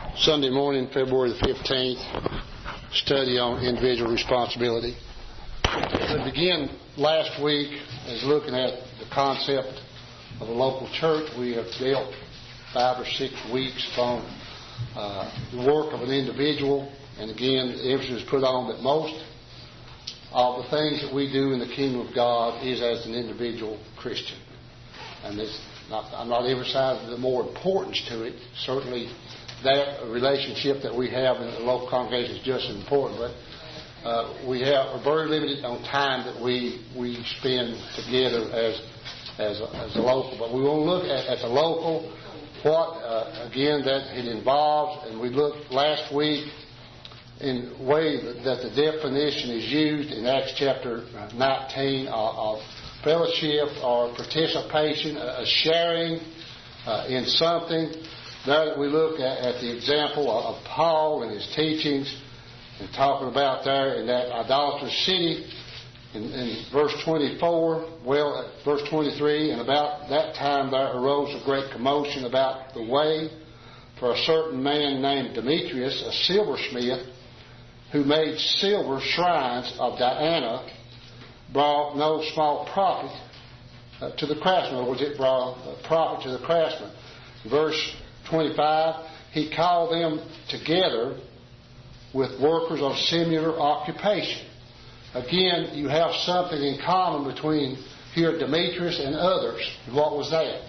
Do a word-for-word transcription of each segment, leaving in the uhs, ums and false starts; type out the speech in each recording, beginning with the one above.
Sunday morning, February the fifteenth, study on individual responsibility. We began last week as looking at the concept of a local church. We have dealt five or six weeks on uh, the work of an individual, and again, the emphasis is put on that most of the things that we do in the kingdom of God is as an individual Christian. And this, not, I'm not emphasizing the more importance to it. Certainly, that relationship that we have in the local congregation is just as important, but uh, we have are very limited on time that we we spend together as as a, as a local. But we want to look at, at the local, what uh, again that it involves, and we looked last week in a way that the definition is used in Acts chapter nineteen of, of fellowship or participation, a sharing uh, in something. There that we look at, at the example of Paul and his teachings, and talking about there in that idolatrous city in, in verse twenty-four, well, at verse twenty-three, and about that time there arose a great commotion about the way, for a certain man named Demetrius, a silversmith, who made silver shrines of Diana, brought no small profit uh, to the craftsman. Or was it brought a profit to the craftsman? Verse twenty-five, he called them together with workers of similar occupation. Again, you have something in common between here Demetrius and others. What was that?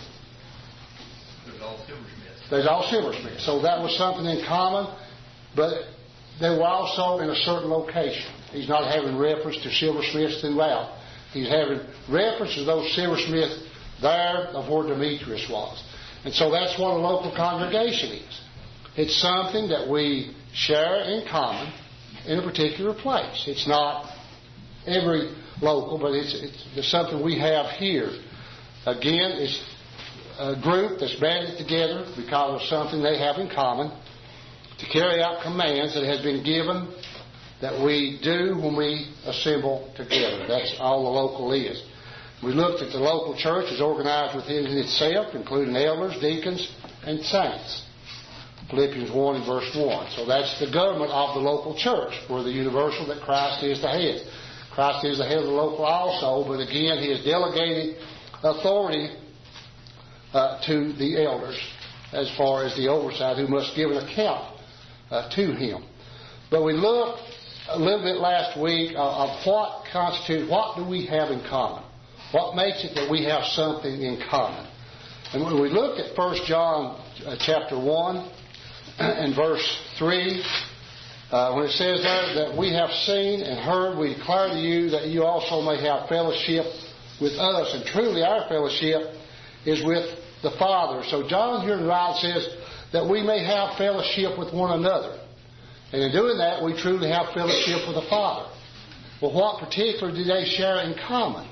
There's all silversmiths. There's all silversmiths. So that was something in common, but they were also in a certain location. He's not having reference to silversmiths throughout. He's having reference to those silversmiths there of where Demetrius was. And so that's what a local congregation is. It's something that we share in common in a particular place. It's not every local, but it's, it's, it's something we have here. Again, it's a group that's banded together because of something they have in common to carry out commands that has been given that we do when we assemble together. That's all the local is. We looked at the local church is organized within itself, including elders, deacons, and saints. Philippians one and verse one. So that's the government of the local church, for the universal that Christ is the head. Christ is the head of the local also, but again, he has delegated authority uh, to the elders as far as the oversight, who must give an account uh, to him. But we looked a little bit last week of, of what constitutes, what do we have in common? What makes it that we have something in common? And when we look at First John uh, chapter one and verse three, uh, when it says there that we have seen and heard, we declare to you that you also may have fellowship with us. And truly our fellowship is with the Father. So John here in writing says that we may have fellowship with one another. And in doing that, we truly have fellowship with the Father. Well, what particular do they share in common?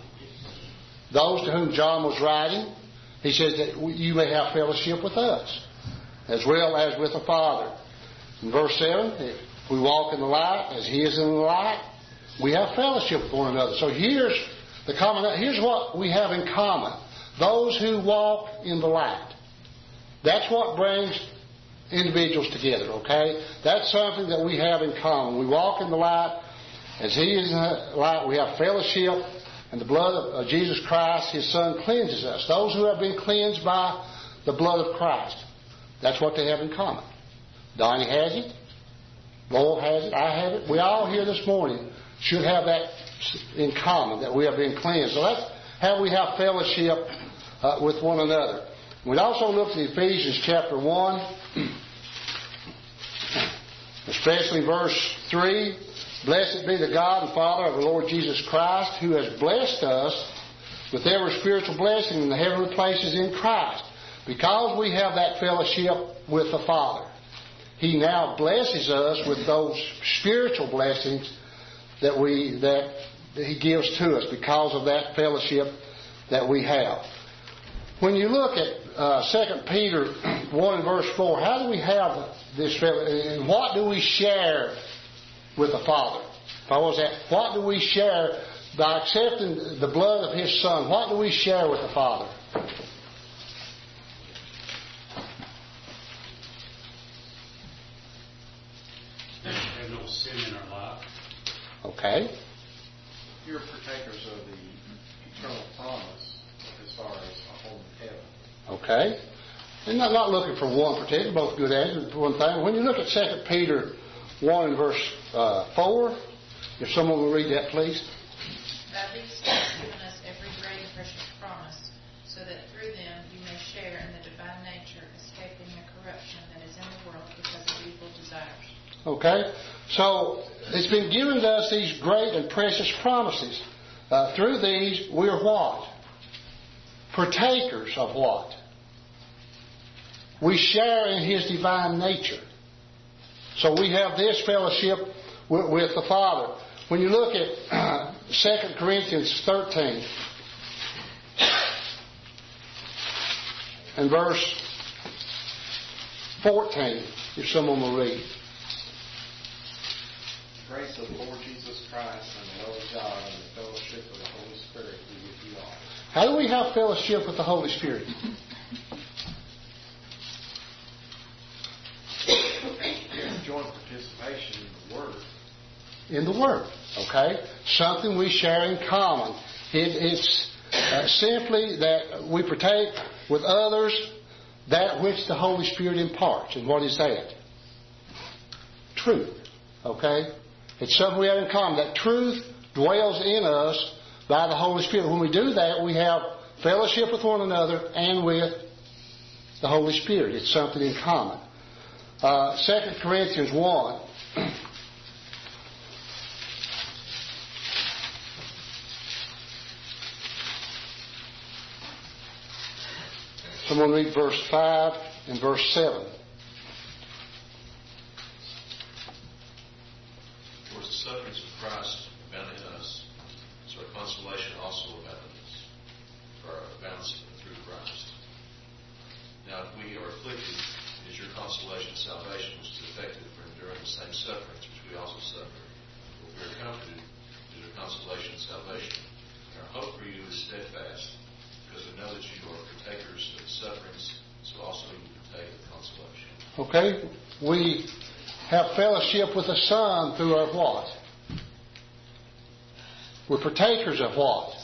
Those to whom John was writing, he says that you may have fellowship with us, as well as with the Father. In verse seven, if we walk in the light as he is in the light, we have fellowship with one another. So here's the common. Here's what we have in common. Those who walk in the light. That's what brings individuals together, okay? That's something that we have in common. We walk in the light as he is in the light. We have fellowship. And the blood of Jesus Christ, his Son, cleanses us. Those who have been cleansed by the blood of Christ. That's what they have in common. Donnie has it. Lowell has it. I have it. We all here this morning should have that in common, that we have been cleansed. So that's how we have fellowship uh, with one another. We also looked at Ephesians chapter one, especially verse three. Blessed be the God and Father of the Lord Jesus Christ, who has blessed us with every spiritual blessing in the heavenly places in Christ. Because we have that fellowship with the Father, he now blesses us with those spiritual blessings that we that he gives to us because of that fellowship that we have. When you look at uh, Second Peter one and verse four, how do we have this fellowship? And what do we share with the Father? If I was that, what do we share by accepting the blood of his Son? What do we share with the Father? no sin in our life. Okay. You're partakers of the eternal promise as far as a home in heaven. Okay. And not, not looking for one particular, both good answers. One thing. When you look at Second Peter one and verse uh, four, if someone will read that, please. By these He has given us every great and precious promise, so that through them you may share in the divine nature, escaping the corruption that is in the world because of evil desires. Okay? So, it's been given to us these great and precious promises. Uh, through these, we're what? Partakers of what? We share in His divine nature. So we have this fellowship with, with the Father. When you look at uh, Second Corinthians thirteen and verse fourteen, if someone will read. The grace of the Lord Jesus Christ and the love of God and the fellowship of the Holy Spirit be with you all. How do we have fellowship with the Holy Spirit? Joint participation in the Word. In the Word, okay? Something we share in common. It, it's uh, simply that we partake with others that which the Holy Spirit imparts. And what is that? Truth, okay? It's something we have in common. That truth dwells in us by the Holy Spirit. When we do that, we have fellowship with one another and with the Holy Spirit. It's something in common. Uh, Second Corinthians one. Someone read verse five and verse seven. For as the sufferings of Christ abound in us, so our consolation also abounds in us, for our abounds through Christ. Now, if we are afflicted, it is your consolation and salvation which is effective for enduring the same sufferings which we also suffer. But if we are comforted, it is your consolation and salvation. And our hope for you is steadfast, because we know that you are partakers of the sufferings, so also you partake of the consolation. Okay? We have fellowship with the Son through our what? We're partakers of what?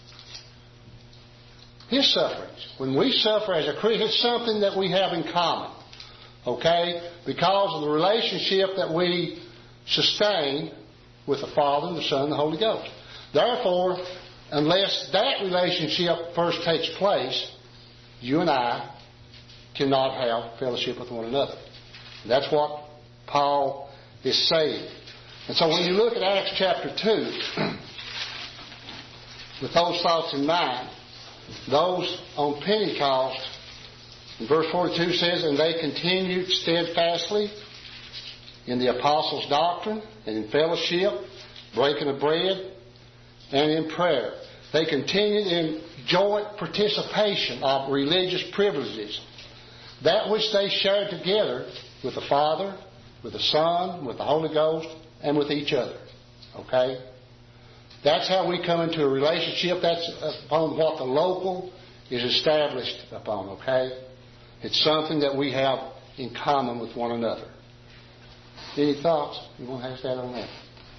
His sufferings. When we suffer as a Christian, it's something that we have in common. Okay? Because of the relationship that we sustain with the Father, and the Son, and the Holy Ghost. Therefore, unless that relationship first takes place, you and I cannot have fellowship with one another. And that's what Paul is saying. And so when you look at Acts chapter two, with those thoughts in mind, those on Pentecost, in verse forty-two says, and they continued steadfastly in the apostles' doctrine and in fellowship, breaking of bread, and in prayer. They continued in joint participation of religious privileges, that which they shared together with the Father, with the Son, with the Holy Ghost, and with each other. Okay? That's how we come into a relationship. That's upon what the local is established upon. Okay? It's something that we have in common with one another. Any thoughts? You want to ask that on that?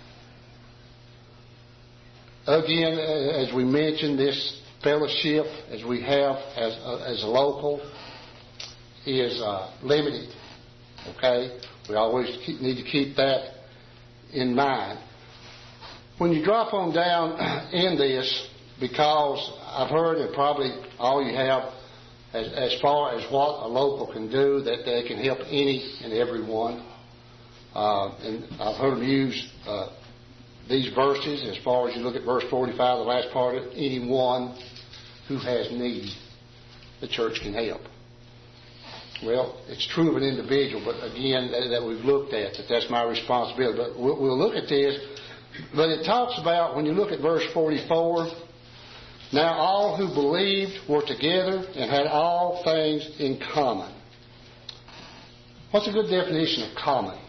Again, as we mentioned, this fellowship, as we have as a, as a local, is uh, limited. Okay? We always keep, need to keep that in mind. When you drop on down in this, because I've heard, and probably all you have, as, as far as what a local can do, that they can help any and everyone. Uh, and I've heard them use uh, these verses as far as you look at verse forty-five, the last part of it, anyone who has need, the church can help. Well, it's true of an individual, but again, that, that we've looked at, that that's my responsibility. But we'll, we'll look at this. But it talks about, when you look at verse forty-four, now all who believed were together and had all things in common. What's a good definition of common?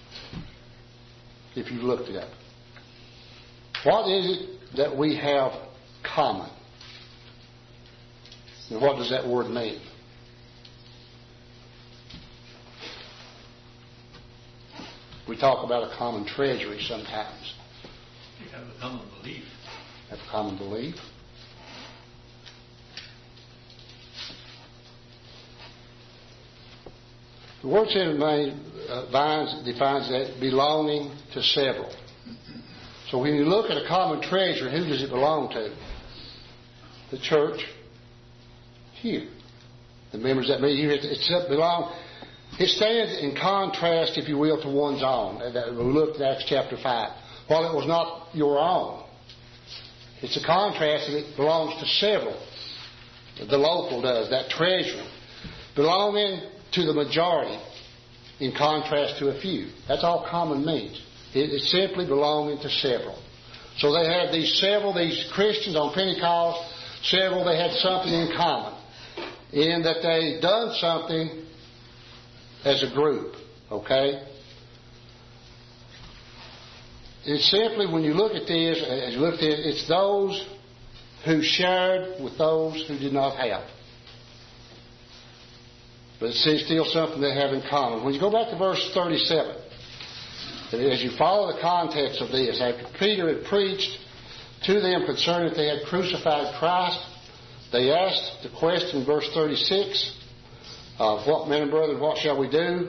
If you've looked it up. What is it that we have common? And what does that word mean? We talk about a common treasury sometimes. You have a common belief. Have a common belief. The word uh, vines defines that belonging to several. So when you look at a common treasure, who does it belong to? The church here. The members that meet here, it's belong. It stands in contrast, if you will, to one's own. We looked at Acts chapter five. While it was not your own, it's a contrast and it belongs to several. The local does, that treasury. Belonging to the majority in contrast to a few. That's all common means. It's simply belonging to several. So they had these several, these Christians on Pentecost, several, they had something in common. In that they done something as a group. Okay? It's simply, when you look at this, as you look at it, it's those who shared with those who did not have. But it's still something they have in common. When you go back to verse thirty-seven, as you follow the context of this, after Peter had preached to them concerning that they had crucified Christ, they asked the question in verse thirty-six, uh, what, men and brethren, what shall we do?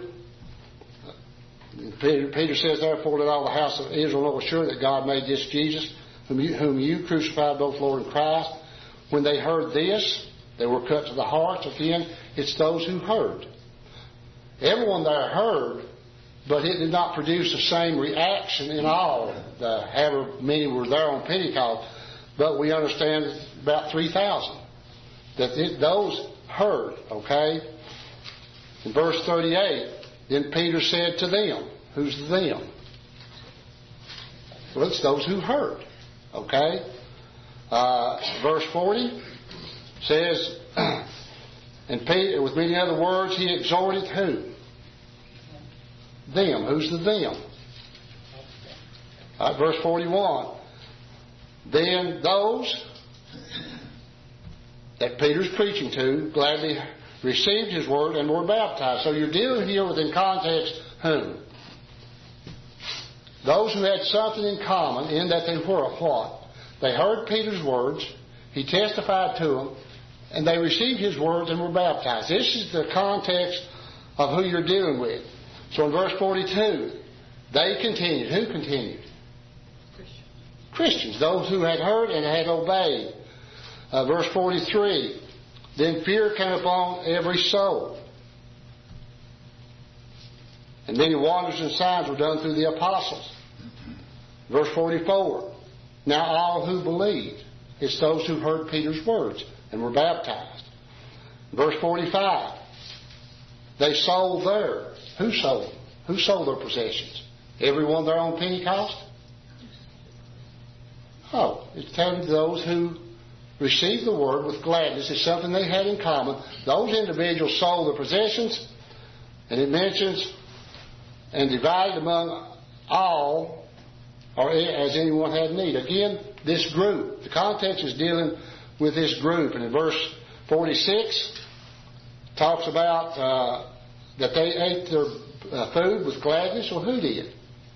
Peter, Peter says, therefore, let all the house of Israel know sure that God made this Jesus, whom you, whom you crucified, both Lord and Christ. When they heard this, they were cut to the heart. Again, it's those who heard. Everyone there heard, but it did not produce the same reaction in all, the, however many were there on Pentecost. But we understand about three thousand. That it, those heard, okay? In verse thirty-eight, then Peter said to them, who's the them? Well, it's those who heard, okay? Uh, verse forty says, and Peter, with many other words, he exhorted who? Them. Who's the them? All right, verse forty-one. Then those that Peter's preaching to gladly received his word and were baptized. So you're dealing here with, in context, whom? Those who had something in common in that they were what? They heard Peter's words, he testified to them, and they received his words and were baptized. This is the context of who you're dealing with. So in verse forty-two, they continued. Who continued? Christians. Christians, those who had heard and had obeyed. Uh, verse forty-three, then fear came upon every soul. And many wonders and signs were done through the apostles. Verse forty-four, now all who believed, it's those who heard Peter's words and were baptized. Verse forty-five, they sold their, who sold? Who sold their possessions? Everyone there on Pentecost? Oh, it's telling those who received the word with gladness. It's something they had in common. Those individuals sold their possessions, and it mentions, and divided among all, or as anyone had need. Again, this group. The context is dealing with this group. And in verse forty-six, talks about uh, that they ate their uh, food with gladness. Well, who did?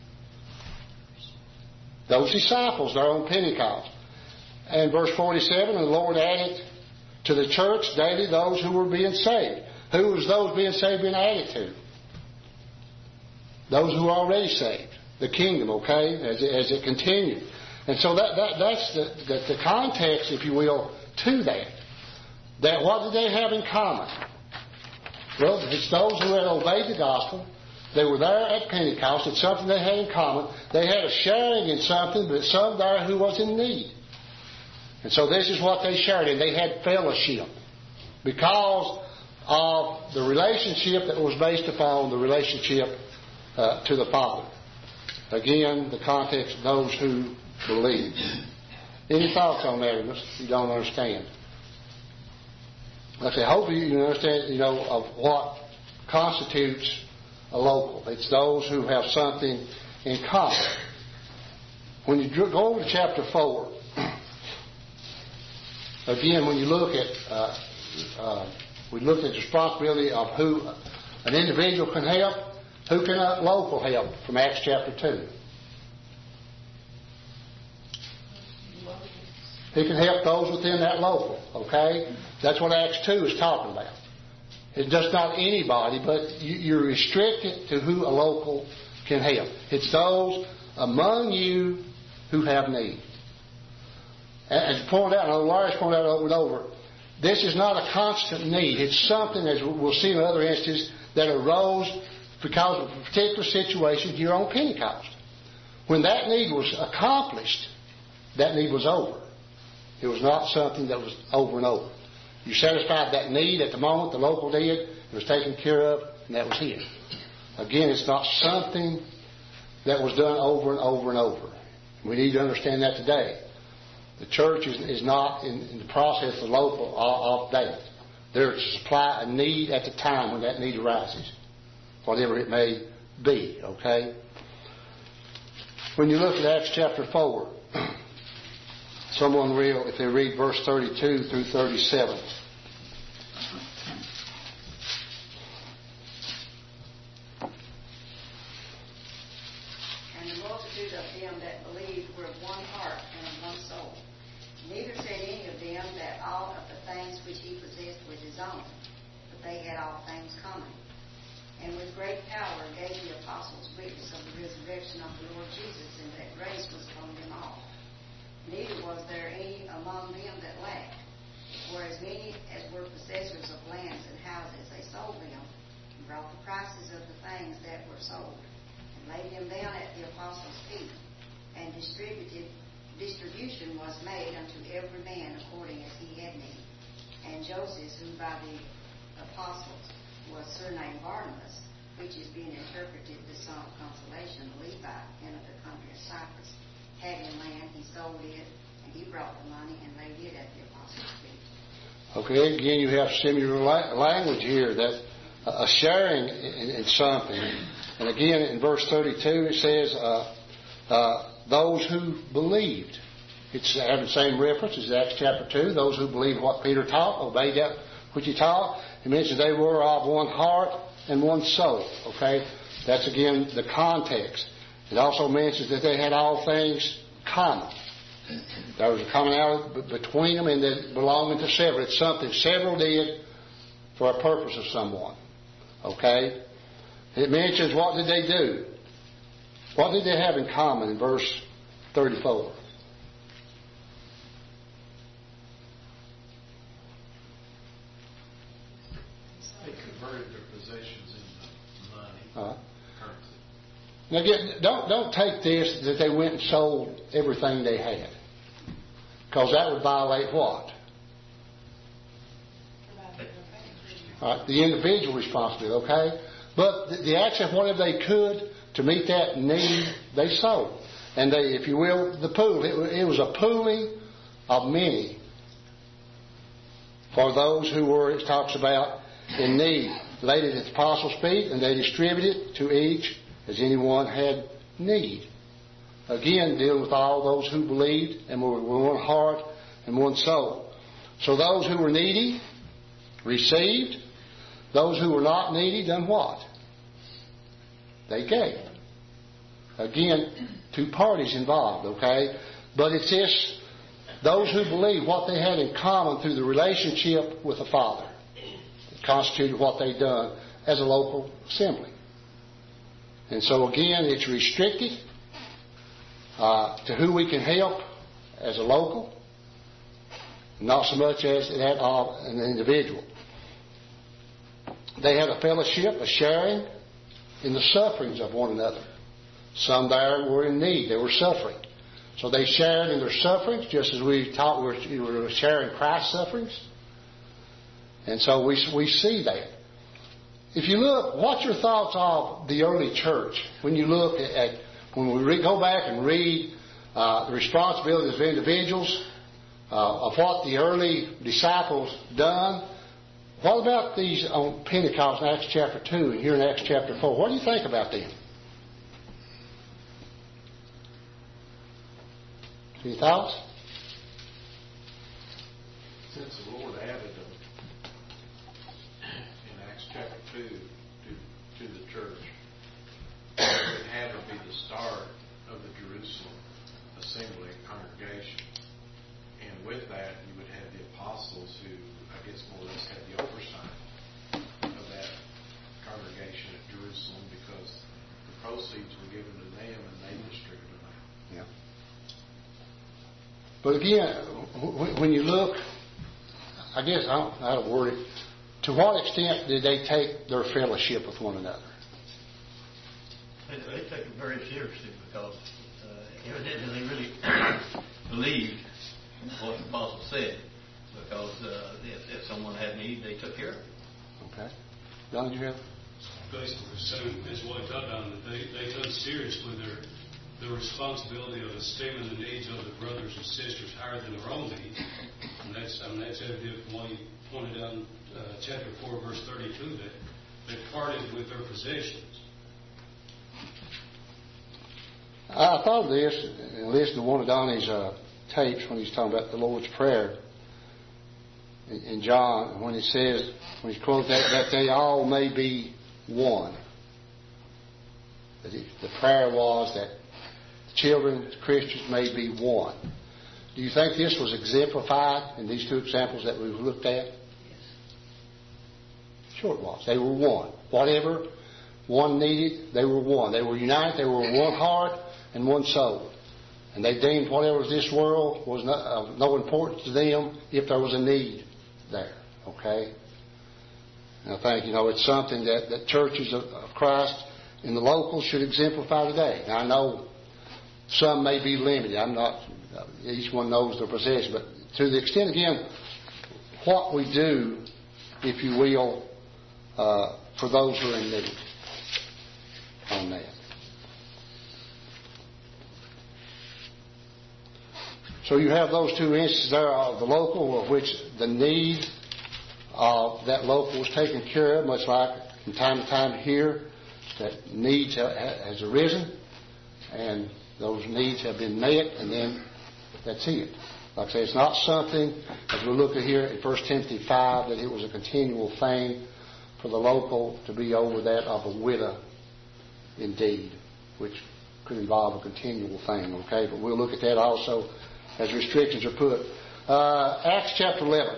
Those disciples there on Pentecost. And verse forty-seven, and the Lord added to the church daily those who were being saved. Who was those being saved being added to? Those who were already saved. The kingdom, okay, as it, as it continued. And so that, that that's the, the, the context, if you will, to that. That what did they have in common? Well, it's those who had obeyed the gospel. They were there at Pentecost. It's something they had in common. They had a sharing in something, but some there who was in need. And so this is what they shared, and they had fellowship because of the relationship that was based upon the relationship uh, to the Father. Again, the context of those who believe. Any thoughts on that, unless you don't understand? Like I say, hopefully you understand, you know, of what constitutes a local. It's those who have something in common. When you go over to chapter four, again, when you look at, uh, uh, we look at the responsibility of who an individual can help, Who can a local help from Acts chapter two? He can help those within that local, okay? That's what Acts two is talking about. It's just not anybody, but you're restricted to who a local can help. It's those among you who have need. As pointed out, and Larry's pointed out over and over, this is not a constant need. It's something, as we'll see in other instances, that arose because of a particular situation here on Pentecost. When that need was accomplished, that need was over. It was not something that was over and over. You satisfied that need at the moment, the local did, it was taken care of, and that was it. Again, it's not something that was done over and over and over. We need to understand that today. The church is, is not in, in the process of local off date. They're to supply a need at the time when that need arises, whatever it may be, okay? When you look at Acts chapter four, someone real, if they read verse thirty-two through thirty-seven. And the multitude of them that believed were of one heart and of one soul. Neither said any of them that all of the things which he possessed was his own, but they had all things common. And with great power gave the apostles witness of the resurrection of the Lord Jesus, and that grace was upon them all. Neither was there any among them that lacked. For as many as were possessors of lands and houses, they sold them, and brought the prices of the things that were sold, and laid them down at the apostles' feet, and distributed distribution was made unto every man according as he had need. And Joseph, who by the apostles was surnamed Barnabas, which is being interpreted the son of consolation, a Levite, and of the country of Cyprus, having land, he sold it, and he brought the money and laid it at the apostles' feet. Okay, again, you have similar la- language here, that uh, a sharing in, in something. And again, in verse thirty-two, it says, uh, uh, those who believed. It's having the same reference as Acts chapter two. Those who believed what Peter taught, obeyed that which he taught. It mentions they were of one heart and one soul. Okay, that's again the context. It also mentions that they had all things common. There was a commonality between them and that belonging to several. It's something several did for a purpose of someone. Okay? It mentions what did they do? What did they have in common in verse thirty-four? They converted their possessions into money, Uh, currency. now, again, don't don't take this that they went and sold everything they had, because that would violate what? Uh, the individual responsibility. Okay, but the, the access, whatever they could to meet that need, they sold. And they, if you will, the pool, it, it was a pooling of many for those who were, it talks about, in need. Laid it at the apostles' feet, and they distributed it to each as anyone had need. Again, dealing with all those who believed and were one heart and one soul. So those who were needy received. Those who were not needy done what? They gave. Again, two parties involved, okay? But it's this, those who believe what they had in common through the relationship with the Father that constituted what they'd done as a local assembly. And so again, it's restricted uh, to who we can help as a local, not so much as that of an individual. They had a fellowship, a sharing in the sufferings of one another. Some there were in need. They were suffering. So they shared in their sufferings, just as we taught we were sharing Christ's sufferings. And so we, we see that. If you look, what's your thoughts of the early church? When you look at, at when we re, go back and read uh, the responsibilities of individuals, uh, of what the early disciples done, what about these on Pentecost in Acts chapter two and here in Acts chapter four? What do you think about them? Any thoughts? Since the Lord added them in Acts chapter two to, to the church, start of the Jerusalem assembly congregation. And with that, you would have the apostles who, I guess, more or less had the oversight of that congregation at Jerusalem, because the proceeds were given to them and they distributed them out. Yeah. But again, when you look, I guess I don't know how to word it. To what extent did they take their fellowship with one another? They, they take it very seriously, because uh, evidently they really believed what the apostle said, because uh, if, if someone had need, they took care of it. Okay. Don, did you have? Basically, saying is what I taught on that they, they took seriously their the responsibility of esteeming the needs of the brothers and sisters higher than their own needs. And that's I mean that's evident from what he pointed out in uh, chapter four, verse thirty-two, that they parted with their possessions. I thought of this and listened to one of Donnie's uh, tapes when he's talking about the Lord's Prayer in, in John, when he says, when he quotes that, that they all may be one. That he, the prayer was that children, Christians, may be one. Do you think this was exemplified in these two examples that we've looked at? Yes. Sure it was. They were one. Whatever one needed, they were one. They were united. They were one heart and one soul. And they deemed whatever was this world was no, of no importance to them if there was a need there. Okay? And I think, you know, it's something that, that churches of, of Christ in the local should exemplify today. Now, I know some may be limited. I'm not, each one knows their possession. But to the extent, again, what we do, if you will, uh, for those who are in need on that. So you have those two instances there of the local, of which the need of that local was taken care of, much like from time to time here, that needs has arisen, and those needs have been met, and then that's it. Like I say, it's not something, as we look at here in First Timothy five, that it was a continual thing for the local to be over that of a widow indeed, which could involve a continual thing, okay? But we'll look at that also as restrictions are put. Uh, Acts chapter eleven.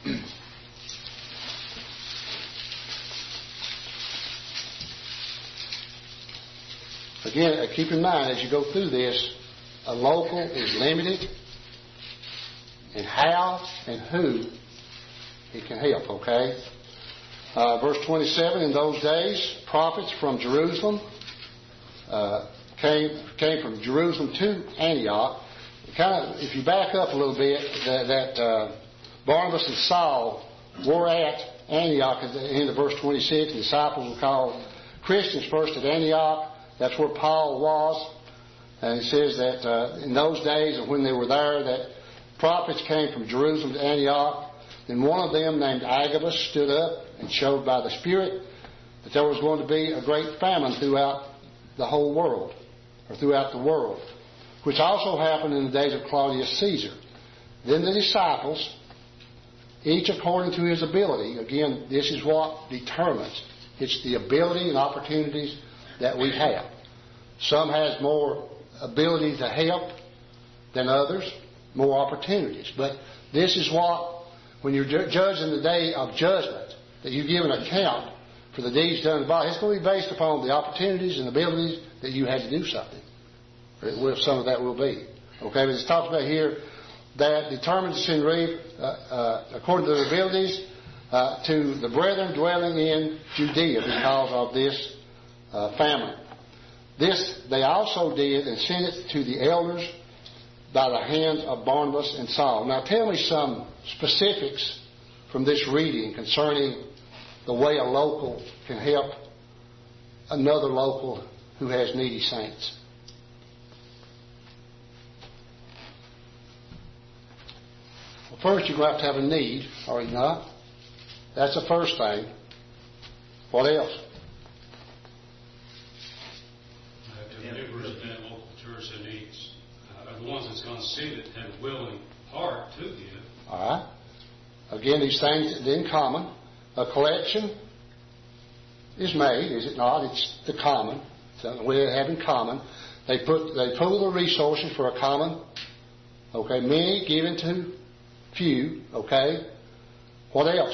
Again, keep in mind as you go through this, a local is limited in how and who it can help, okay? Uh, verse twenty-seven, in those days, prophets from Jerusalem uh, came came from Jerusalem to Antioch. Kind of, if you back up a little bit, that, that uh, Barnabas and Saul were at Antioch at the end of verse twenty-six. The disciples were called Christians first at Antioch. That's where Paul was. And it says that uh, in those days, and when they were there, that prophets came from Jerusalem to Antioch. Then one of them, named Agabus, stood up and showed by the Spirit that there was going to be a great famine throughout the whole world, or throughout the world, which also happened in the days of Claudius Caesar. Then the disciples, each according to his ability, again, this is what determines. It's the ability and opportunities that we have. Some has more ability to help than others, more opportunities. But this is what, when you're ju- judged in the day of judgment, that you give an account for the deeds done in the body, it's going to be based upon the opportunities and abilities that you had to do something. It will, some of that will be. Okay, but it talks about here that determines to send reap uh, uh, according to their abilities uh, to the brethren dwelling in Judea because of this uh, famine. This they also did and sent it to the elders by the hands of Barnabas and Saul. Now tell me some specifics from this reading concerning the way a local can help another local who has needy saints. Well, first you're going to have to have a need, are you not? That's the first thing. What else? Members of that local church that needs, uh, the ones that's going to send it, have a willing heart to give. All right. Again, these things in common. A collection is made, is it not? It's the common something we have in common. They put they pool the resources for a common, okay, many given to few, okay. What else?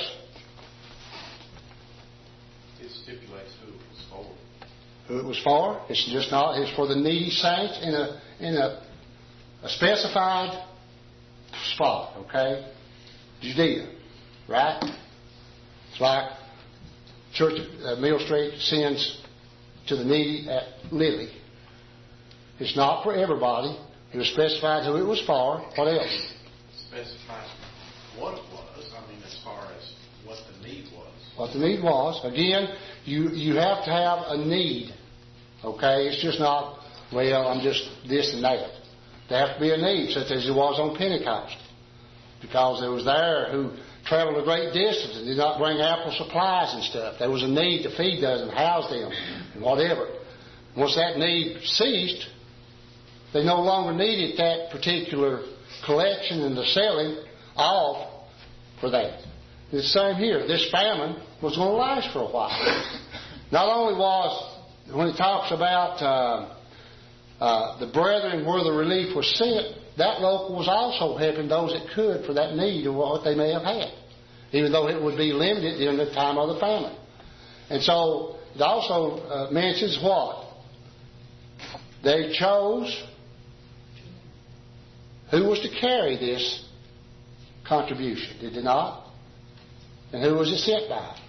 It stipulates who it was for. Who it was for? It's just not. It's for the needy saints in a in a, a specified spot, okay. Judea, right? It's like Church at Mill Street sends to the needy at Lily. It's not for everybody. It was specified who it was for. What else? Specifies what it was. I mean, as far as what the need was. What the need was. Again, you you have to have a need. Okay? It's just not, well, I'm just this and that. There has to be a need, such as it was on Pentecost. Because there was there who traveled a great distance and did not bring ample supplies and stuff. There was a need to feed those and house them and whatever. Once that need ceased, they no longer needed that particular collection and the selling off for that. It's the same here. This famine was going to last for a while. Not only was, when it talks about uh, uh, the brethren where the relief was sent, that local was also helping those that could for that need of what they may have had, even though it would be limited during the time of the famine. And so it also uh, mentions what? They chose who was to carry this contribution, did they not? And who was it sent by?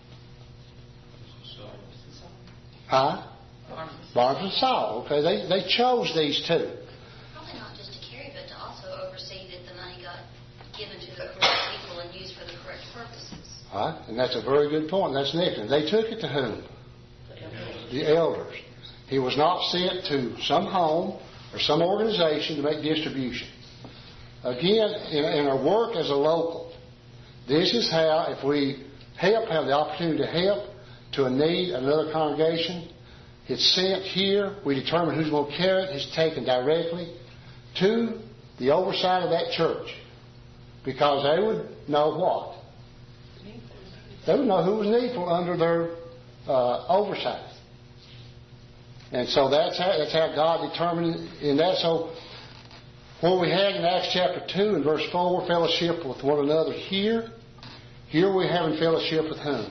Huh? Barnabas and Saul. Okay, they, they chose these two. Probably not just to carry, but to also oversee that the money got given to the correct people and used for the correct purposes. All right, and that's a very good point. That's next. They took it to whom? The elders. The elders. He was not sent to some home or some organization to make distribution. Again, in, in our work as a local, this is how, if we help, have the opportunity to help to a need, another congregation, it's sent here. We determine who's going to carry it. It's taken directly to the oversight of that church, because they would know what? They would know who was needful under their uh, oversight. And so that's how, that's how God determined in that. So what we had in Acts chapter two and verse four, fellowship with one another here. Here we're having fellowship with whom?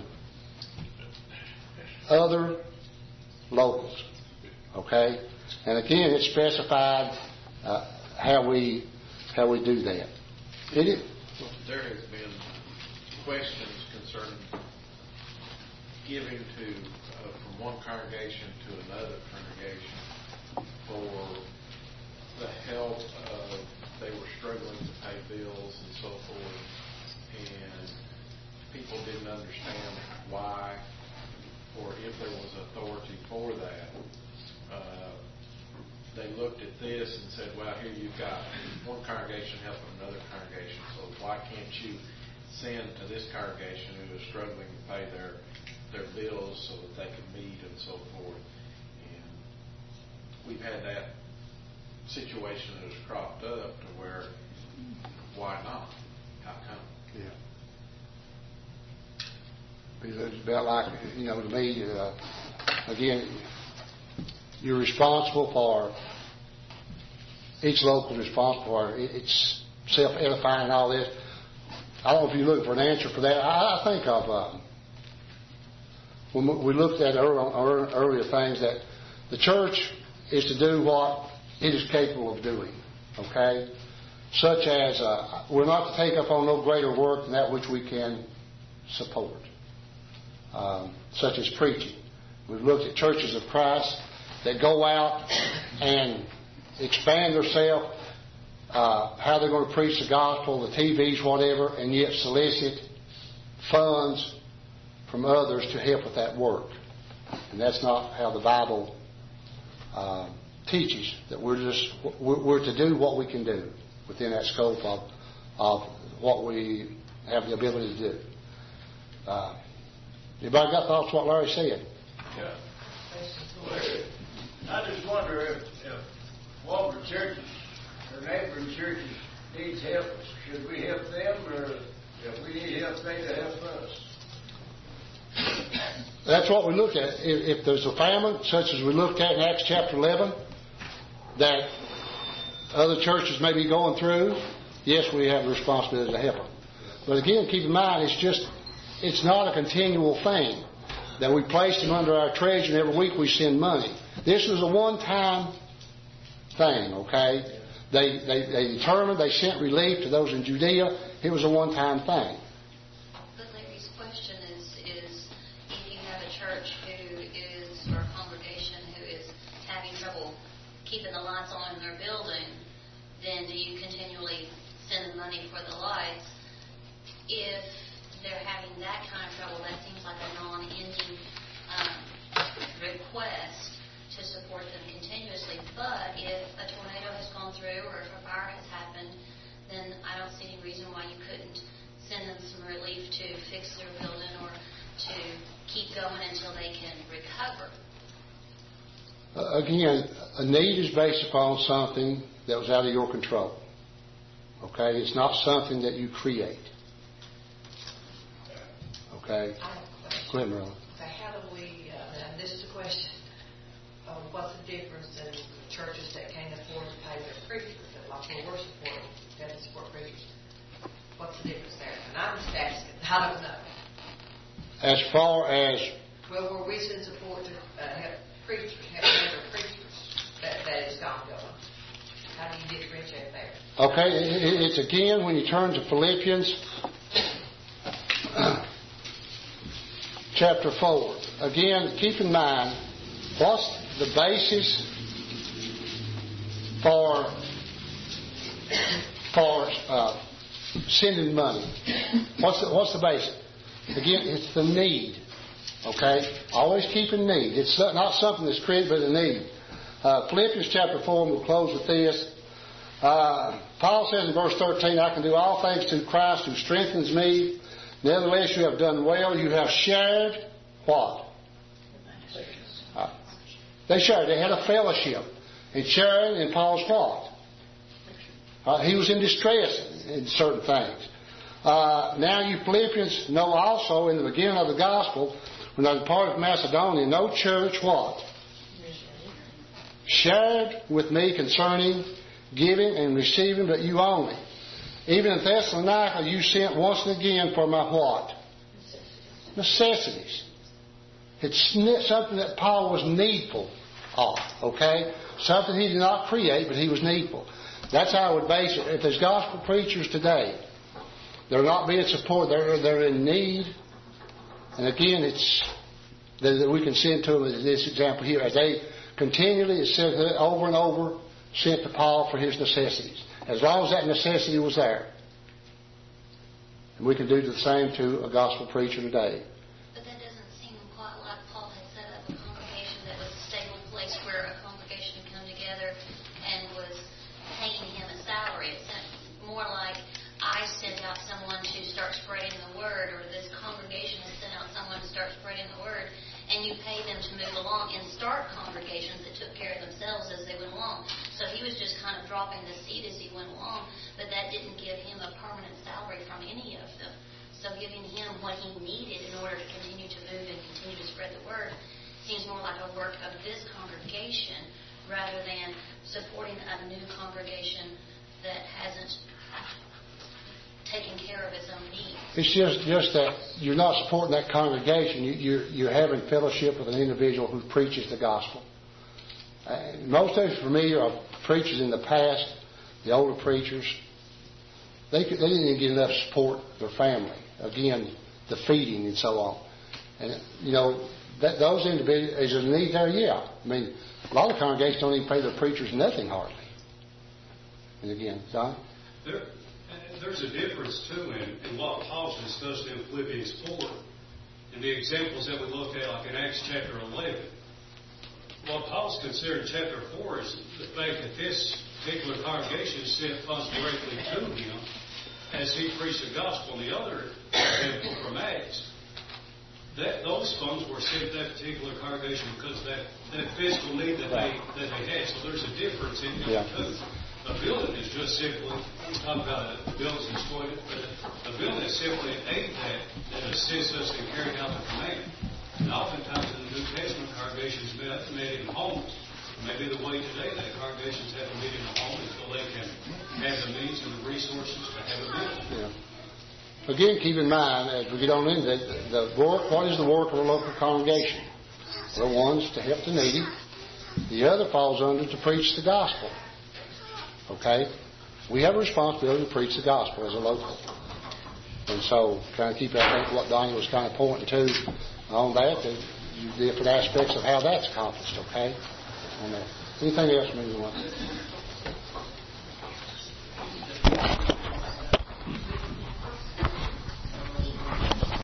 Other locals. Okay? And again, it's specified uh, how we how we do that. Did it? Well, there has been questions concerning giving to uh, from one congregation to another congregation for the help of, they were struggling to pay bills and so forth, and people didn't understand why or if there was authority for that. Uh, they looked at this and said, well, here you've got one congregation helping another congregation, so why can't you send to this congregation who is struggling to pay their their bills so that they can meet and so forth. And we've had that situation that has cropped up to where, why not? How come? Yeah. Because it's about like, you know, to me, uh, again, you're responsible for, each local is responsible for, it's self-edifying and all this. I don't know if you're looking for an answer for that. I, I think of, um, when we looked at earlier, earlier things, that the church is to do what it is capable of doing, okay? Such as, uh, we're not to take up on no greater work than that which we can support, um, such as preaching. We've looked at churches of Christ that go out and expand themselves, uh, how they're going to preach the gospel, the T Vs, whatever, and yet solicit funds from others to help with that work. And that's not how the Bible uh, teaches, that we're just we're, we're to do what we can do within that scope of of what we have the ability to do. Uh, anybody got thoughts on what Larry said? Yeah. I just wonder if, if Walker churches or neighboring churches needs help, should we help them, or if we need help, they to help us? That's that's what we look at. If, if there's a famine, such as we looked at in Acts chapter eleven, that other churches may be going through, yes, we have the responsibility to help them. But again, keep in mind, it's just, it's not a continual thing that we place them under our treasure and every week we send money. This was a one-time thing, okay? They, they, they determined, they sent relief to those in Judea. It was a one-time thing. But Larry's question is, is if you have a church who is, or a congregation who is having trouble keeping the lights on in their building, then do you continually send them money for the lights? If they're having that kind of trouble, that seems like a non-ending um, request to support them continuously. But if a tornado has gone through or if a fire has happened, then I don't see any reason why you couldn't send them some relief to fix their building or to keep going until they can recover. Uh, again, a need is based upon something that was out of your control. Okay? It's not something that you create. Okay? I have a question. Go ahead, Marilyn. Okay, how do we, uh, and this is a question, uh, what's the difference in churches that can't afford to pay their preachers, that like we were supporting, that didn't support preachers? What's the difference there? And I'm just asking, I don't know. As far as... Well, were we send support to uh, help preachers, help other preachers that, that is not going? How do you differentiate there? Okay, it's again, when you turn to Philippians chapter four. Again, keep in mind, what's the basis for for uh, sending money? What's the, what's the basis? Again, it's the need. Okay? Always keep in need. It's not something that's created, but a need. Uh, Philippians chapter four, and we'll close with this. Uh, Paul says in verse thirteen, I can do all things through Christ who strengthens me. Nevertheless, you have done well. You have shared what? Uh, they shared. They had a fellowship. And sharing in Paul's what? Uh, he was in distress in certain things. Uh, now you Philippians know also in the beginning of the gospel, when I departed from Macedonia, no church what? Shared with me concerning giving and receiving, but you only. Even in Thessalonica, you sent once and again for my what? Necessities. It's something that Paul was needful of, okay? Something he did not create, but he was needful. That's how I would base it. If there's gospel preachers today, they're not being supported, they're, they're in need. And again, it's that we can send to them this example here. As they continually, it says over and over, sent to Paul for his necessities. As long as that necessity was there. And we can do the same to a gospel preacher today. But that doesn't seem quite like Paul had set up a congregation that was a stable place where a congregation would come together and was paying him a salary. It sounds more like I sent out someone to start spreading the word, or this congregation has sent out someone to start spreading the word, and you pay them to move along and start congregations that took care of themselves as they went along. So he was just kind of dropping the seed as he went along, but that didn't give him a permanent salary from any of them. So giving him what he needed in order to continue to move and continue to spread the word seems more like a work of this congregation rather than supporting a new congregation that hasn't taken care of its own needs. It's just, just that you're not supporting that congregation. You, you're, you're having fellowship with an individual who preaches the gospel. Uh, most of us familiar are preachers in the past, the older preachers. They, could, they didn't even get enough support their family. Again, the feeding and so on. And, you know, that, those individuals, is there a need there? Yeah. I mean, a lot of congregations don't even pay their preachers nothing hardly. And again, Don? There, there's a difference, too, in, in what Paul's discussed in Philippians four and the examples that we looked at, like in Acts chapter eleven. What Paul's considered in chapter four is the fact that this particular congregation sent funds directly to him as he preached the gospel. And the other example from Acts, that those funds were sent to that particular congregation because of that, that physical need that they that they had. So there's a difference in the yeah. two. A building is just simply, we talk about a building's destroyed, but a building is simply an aid that, that assists us in carrying out the command. And oftentimes in the New Testament, congregations met, met in homes. Maybe the way today that congregations have to meet in a home until they can have the means and the resources to have a meeting. Yeah. Again, keep in mind, as we get on into it, the work, what is the work of a local congregation? Well, one's to help the needy. The other falls under to preach the gospel. Okay? We have a responsibility to preach the gospel as a local. And so, kind of keep that, I think what Donnie was kind of pointing to on that, the different aspects of how that's accomplished, okay? On that. Anything else, maybe one?